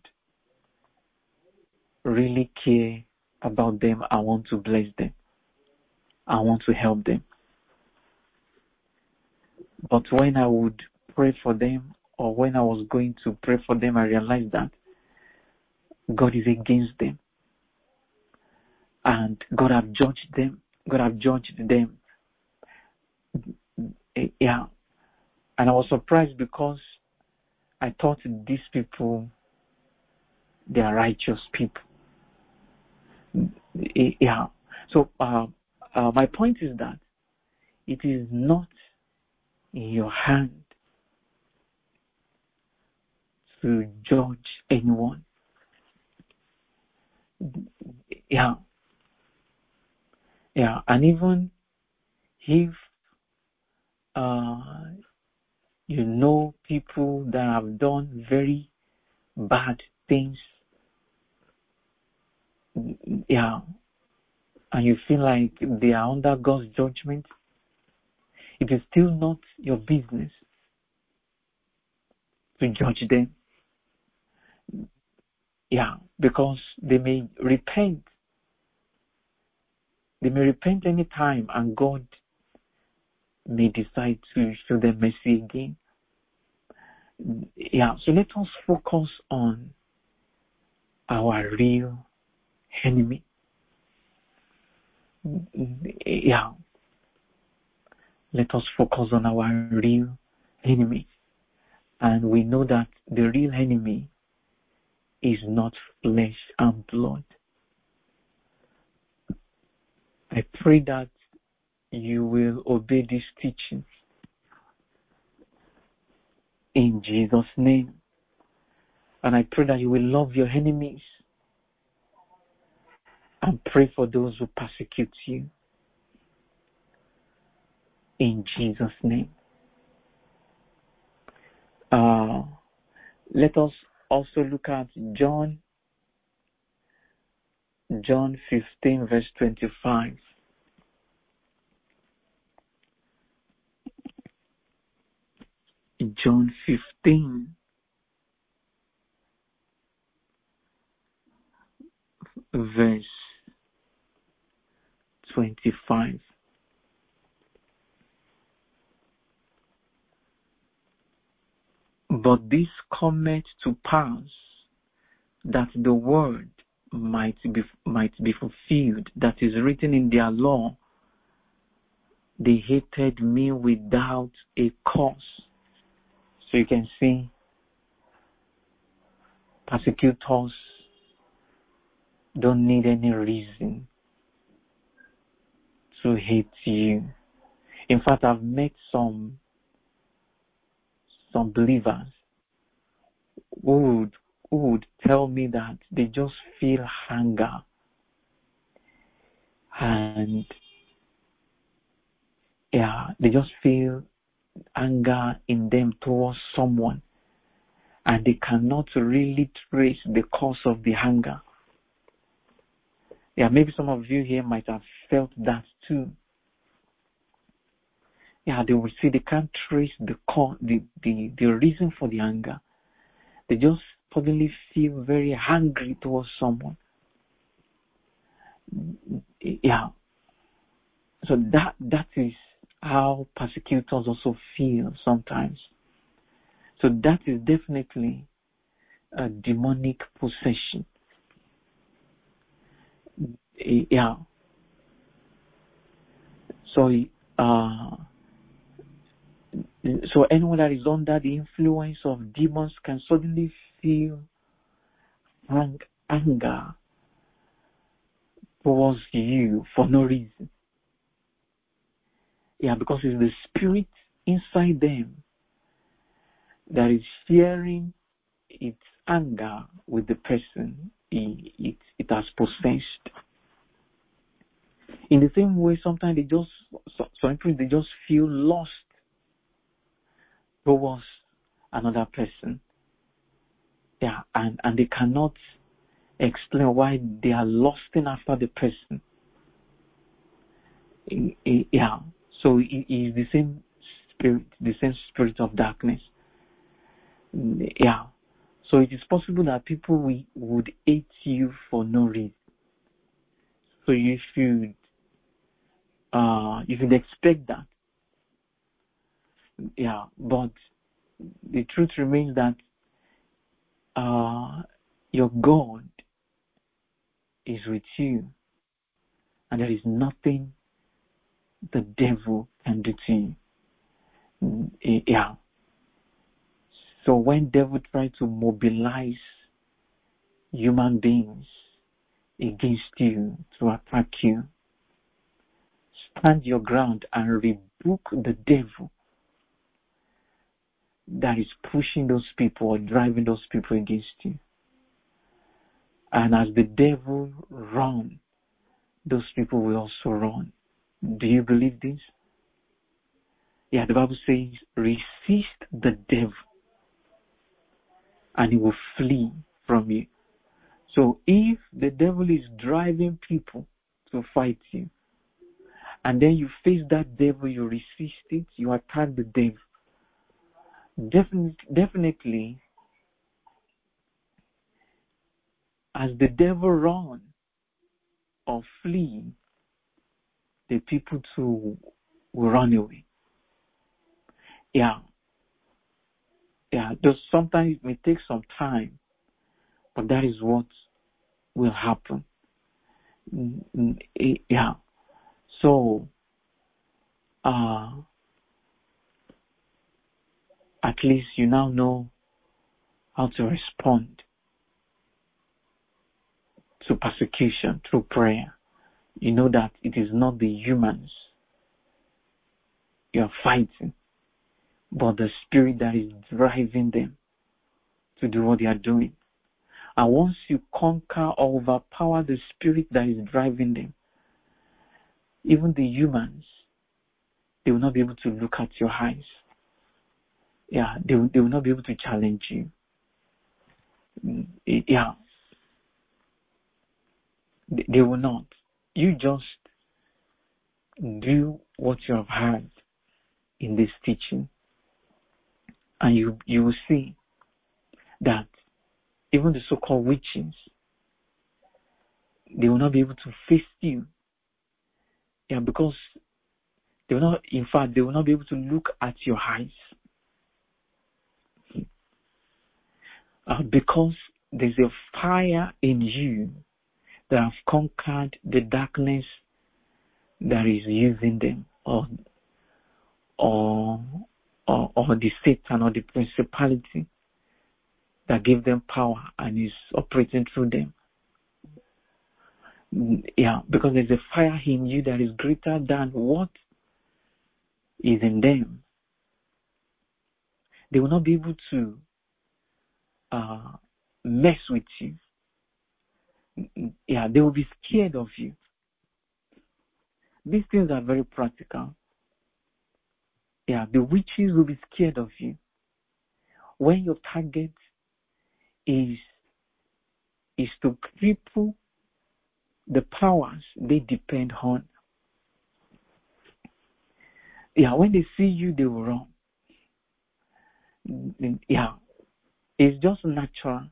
really care about them. I want to bless them. I want to help them. But when I would pray for them, or when I was going to pray for them, I realized that God is against them. And God have judged them. Yeah. And I was surprised because I thought these people, they are righteous people. Yeah. So my point is that it is not in your hand to judge anyone. Yeah. Yeah. And even if people that have done very bad things, yeah, and you feel like they are under God's judgment, it is still not your business to judge them. Yeah, because they may repent. They may repent any time, and God may decide to show them mercy again. Yeah, so let us focus on our real enemy. Yeah, let us focus on our real enemy. And we know that the real enemy is not flesh and blood. I pray that you will obey these teachings in Jesus' name. And I pray that you will love your enemies and pray for those who persecute you in Jesus' name. Let us also look at John 15 verse 25. John 15 verse 25. But this cometh to pass, that the word might be fulfilled, that is written in their law, they hated me without a cause. So you can see, persecutors don't need any reason to hate you. In fact, I've met some believers who would tell me that they just feel hunger and they just feel anger in them towards someone, and they cannot really trace the cause of the hunger. Maybe some of you here might have felt that too. They will see they can't trace the reason for the anger. They just suddenly feel very hungry towards someone. So that is how persecutors also feel sometimes. So that is definitely a demonic possession. So anyone that is under the influence of demons can suddenly feel anger towards you for no reason. Because it's the spirit inside them that is sharing its anger with the person it has possessed. In the same way, sometimes they just feel lost towards another person. And they cannot explain why they are lusting after the person. So it is the same spirit of darkness. So it is possible that people would hate you for no reason. So you should expect that. But the truth remains that your God is with you, and there is nothing the devil can do to you. So when devil tries to mobilize human beings against you to attack you, stand your ground and rebuke the devil that is pushing those people or driving those people against you. And as the devil runs, those people will also run. Do you believe this? The Bible says, resist the devil and he will flee from you. So if the devil is driving people to fight you, and then you face that devil, you resist it, you attack the devil, definitely, as the devil run or flee, the people too will run away. Though sometimes it may take some time, but that is what will happen. So at least you now know how to respond to persecution through prayer. You know that it is not the humans you are fighting, but the spirit that is driving them to do what they are doing. And once you conquer or overpower the spirit that is driving them, even the humans, they will not be able to look at your eyes. Yeah, they will not be able to challenge you. Yeah. They will not. You just do what you have heard in this teaching, and you will see that even the so-called witches, they will not be able to face you. Yeah, because they will not, in fact, they will not be able to look at your eyes. Because there's a fire in you that have conquered the darkness that is using them, or the Satan or the principality that gave them power and is operating through them. Yeah, because there's a fire in you that is greater than what is in them. They will not be able to mess with you. Yeah, they will be scared of you. These things are very practical. Yeah, the witches will be scared of you. When your target is to cripple the powers they depend on. Yeah, when they see you, they will run. Yeah, it's just natural.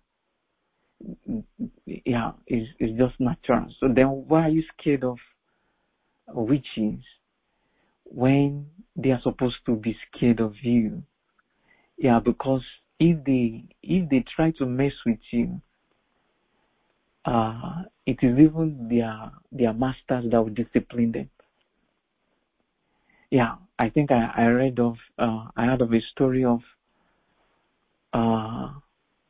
Yeah, it's just natural. So then why are you scared of witches when they are supposed to be scared of you? Yeah, because if they try to mess with you, it is even their masters that will discipline them. Yeah, I think I heard of a story of a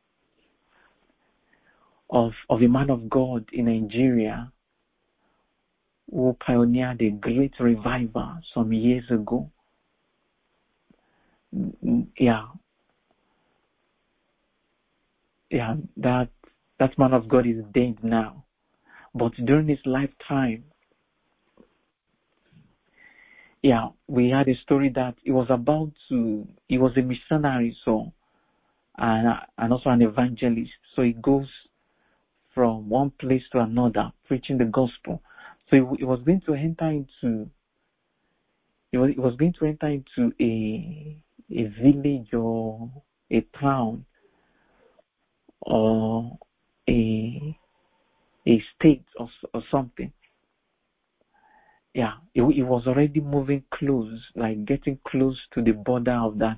man of God in Nigeria who pioneered a great revival some years ago. Yeah, that man of God is dead now, but during his lifetime, yeah, we had a story that he was a missionary, so and also an evangelist. So he goes from one place to another preaching the gospel. So he was going to enter into a village or a town or a state or something. Yeah, he was already moving close, like getting close to the border of that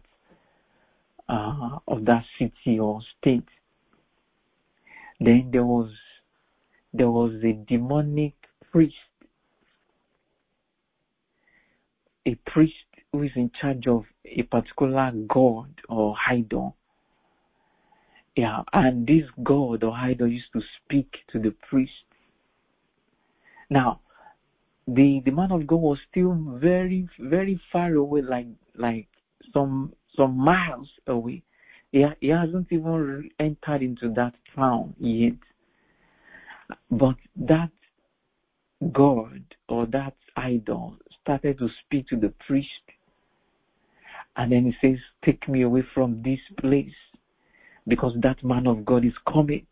city or state. Then there was a demonic priest, a priest who is in charge of a particular god or idol. Yeah, and this god or idol used to speak to the priest. Now, the man of God was still very, very far away, like some miles away. He hasn't even entered into that town yet. But that god or that idol started to speak to the priest, and then he says, "Take me away from this place, because that man of God is coming."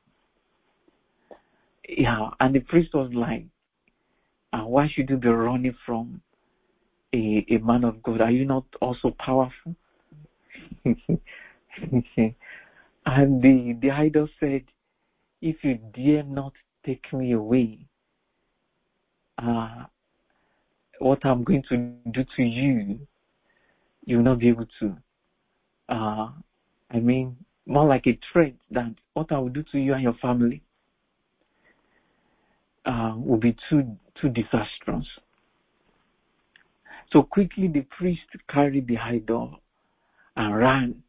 Yeah, and the priest was like, "Why should you be running from a man of God? Are you not also powerful?" And the idol said, "If you dare not take me away, what I'm going to do to you, you will not be able to." More like a threat that what I will do to you and your family will be too disastrous. So quickly the priest carried the idol and ran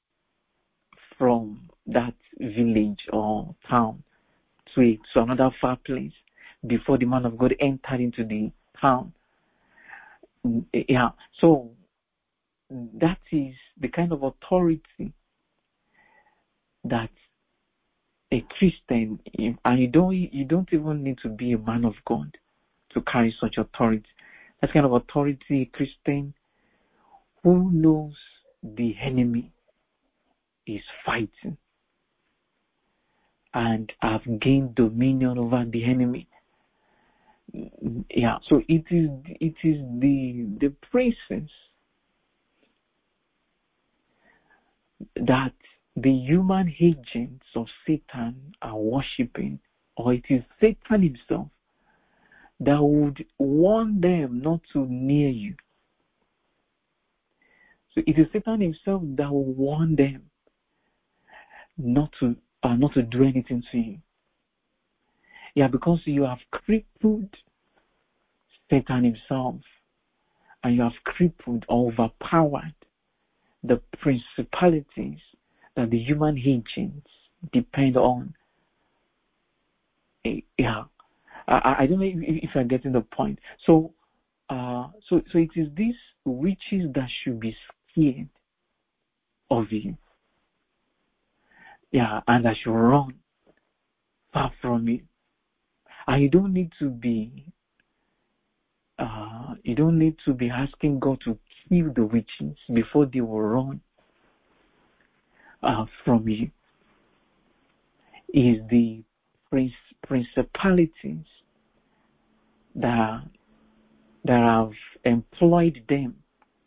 from that village or town to another far place before the man of God entered into the town. Yeah, so that is the kind of authority that a Christian, and you don't even need to be a man of God to carry such authority. That kind of authority, a Christian who knows the enemy is fighting and have gained dominion over the enemy. Yeah, so it is the presence that the human agents of Satan are worshipping, or it is Satan himself that would warn them not to near you. So it is Satan himself that will warn them not to do anything to you. Yeah, because you have crippled Satan himself, and you have crippled or overpowered the principalities that the human agents depend on. Yeah, I don't know if you're getting the point. So it is these witches that should be scared of you. Yeah, and that should run far from you. And you don't need to be asking God to kill the witches before they will run from you. Is the principalities that have employed them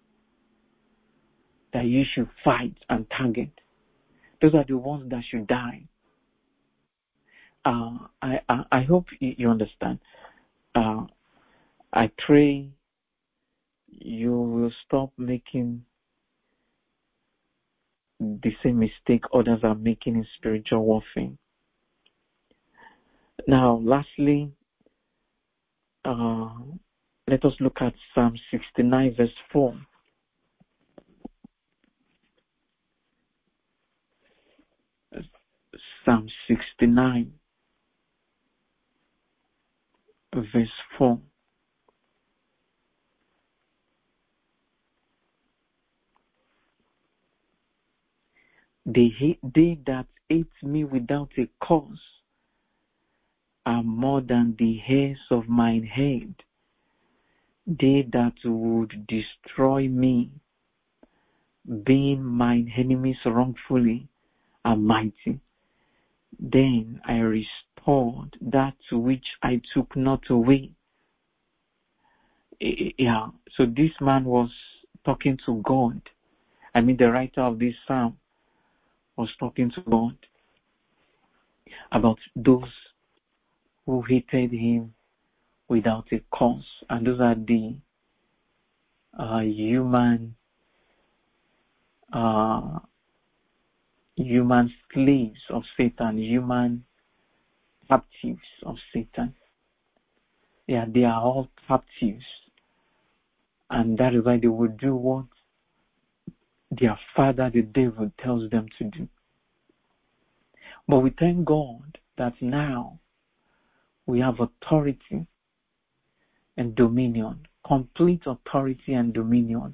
that you should fight and target. Those are the ones that should die. I hope you understand. I pray you will stop making the same mistake others are making in spiritual warfare. Now, lastly, let us look at Psalm 69 verse 4. Psalm 69 verse 4. They that hate me without a cause are more than the hairs of mine head. They that would destroy me, being mine enemies wrongfully, are mighty. Then I restored that which I took not away. Yeah, so this man was talking to God. I mean, the writer of this psalm was talking to God about those who hated him without a cause. And those are the human slaves of Satan, human captives of Satan. Yeah, they are all captives. And that is why they will do what their father, the devil, tells them to do. But we thank God that now we have authority and dominion, complete authority and dominion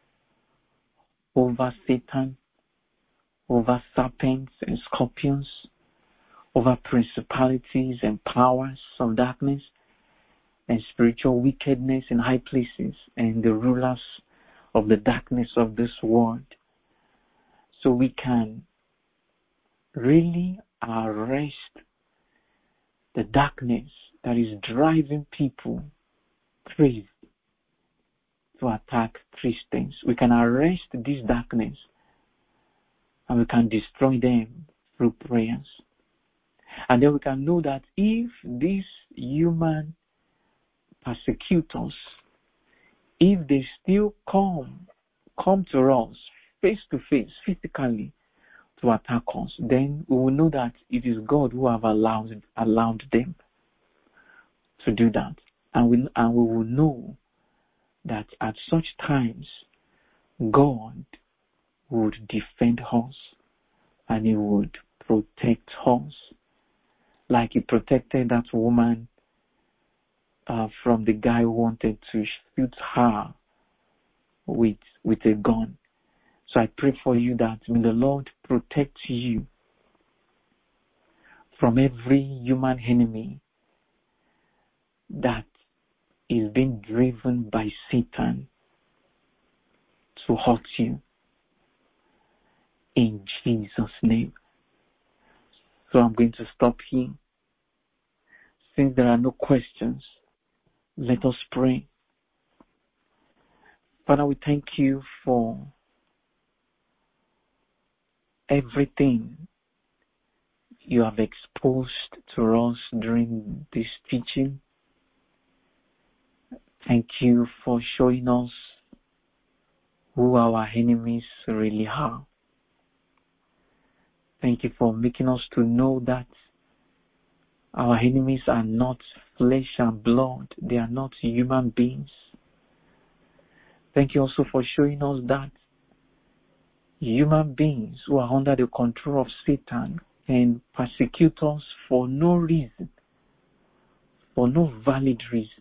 over Satan, over serpents and scorpions, over principalities and powers of darkness and spiritual wickedness in high places and the rulers of the darkness of this world. So we can really arrest the darkness that is driving people crazy to attack Christians. We can arrest this darkness and we can destroy them through prayers. And then we can know that if these human persecutors, if they still come to us face to face, physically, to attack us, then we will know that it is God who have allowed them to do that. And we will know that at such times, God would defend us and He would protect us, like He protected that woman from the guy who wanted to shoot her with a gun. So I pray for you that may the Lord protect you from every human enemy that is being driven by Satan to hurt you. In Jesus' name. So I'm going to stop here. Since there are no questions, let us pray. Father, we thank you for everything you have exposed to us during this teaching. Thank you for showing us who our enemies really are. Thank you for making us to know that our enemies are not flesh and blood. They are not human beings. Thank you also for showing us that human beings who are under the control of Satan can persecute us for no reason, for no valid reason,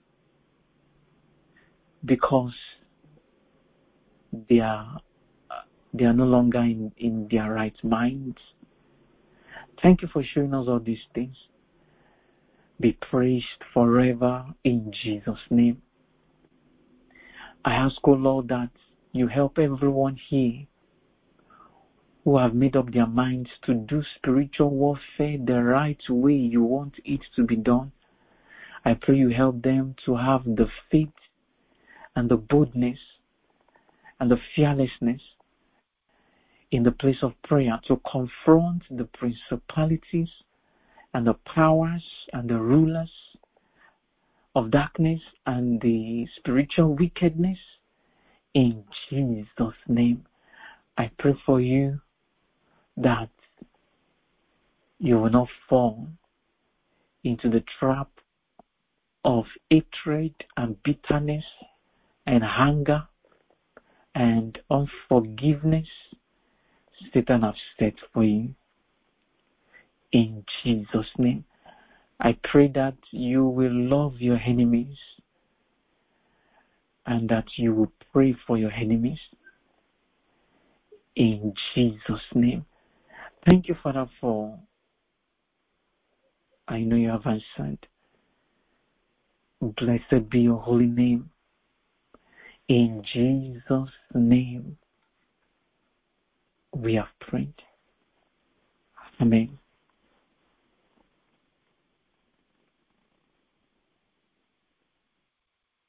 because they are no longer in their right minds. Thank you for showing us all these things. Be praised forever in Jesus' name. I ask, O Lord, that you help everyone here who have made up their minds to do spiritual warfare the right way you want it to be done. I pray you help them to have the faith and the boldness and the fearlessness in the place of prayer to confront the principalities and the powers and the rulers of darkness and the spiritual wickedness in Jesus' name. I pray for you that you will not fall into the trap of hatred and bitterness and anger and unforgiveness Satan has set for you. In Jesus' name, I pray that you will love your enemies and that you will pray for your enemies. In Jesus' name. Thank you, Father, for I know you have answered. Blessed be your holy name. In Jesus' name, we have prayed. Amen.